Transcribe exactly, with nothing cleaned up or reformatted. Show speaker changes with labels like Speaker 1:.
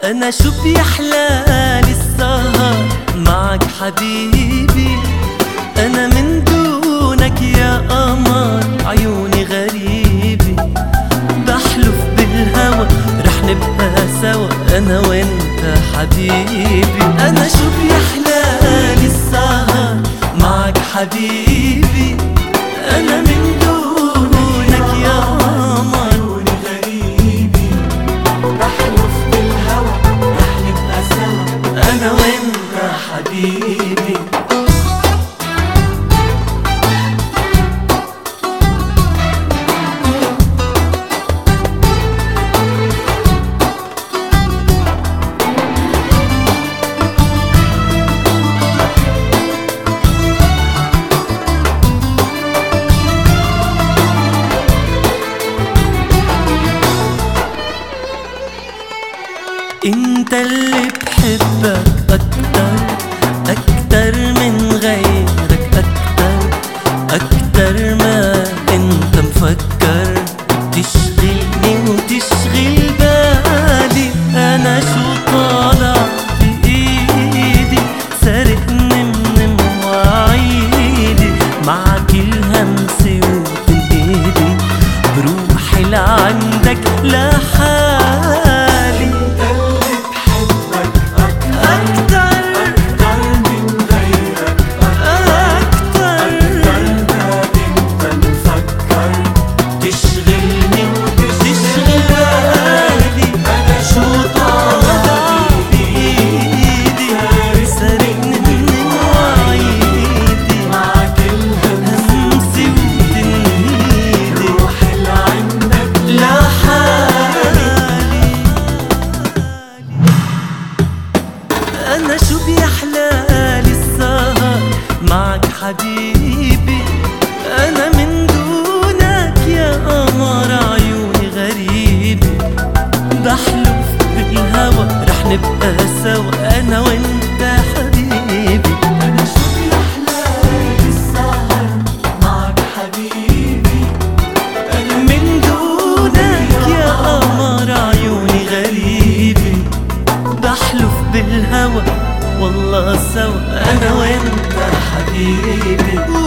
Speaker 1: أنا شو بيحلالي السهر معك حبيبي. أنا من دونك يا قمر عيوني غريبي. بحلف بالهوى رح نبقى سوا أنا وانت حبيبي. أنا شو بيحلالي السهر معك حبيبي. أنا من دونك يا قمر عيوني غريبي. بحلف بالهوى رح نبقى سوا أنا وانت حبيبي. انت اللي بحبك اكتر اكتر من غيرك، اكتر اكتر ما انت مفكر. بتشغلني وتشغل بالي. انا شو طالع بايدي سارقني من مواعيدي. مع كل همسة وتنقيدي بروحي لعندك لحالي. أنا شو بيحلالي السهر معك حبيبي. أنا من دونك يا قمر عيوني غريبي. بحلف بالهوى رح نبقى سوا أنا وانت حبيبي. أنا شو بيحلالي السهر معك حبيبي. أنا من دونك يا قمر عيوني غريبي. بحلف بالهوى والله سوا أنا وانت حبيبي.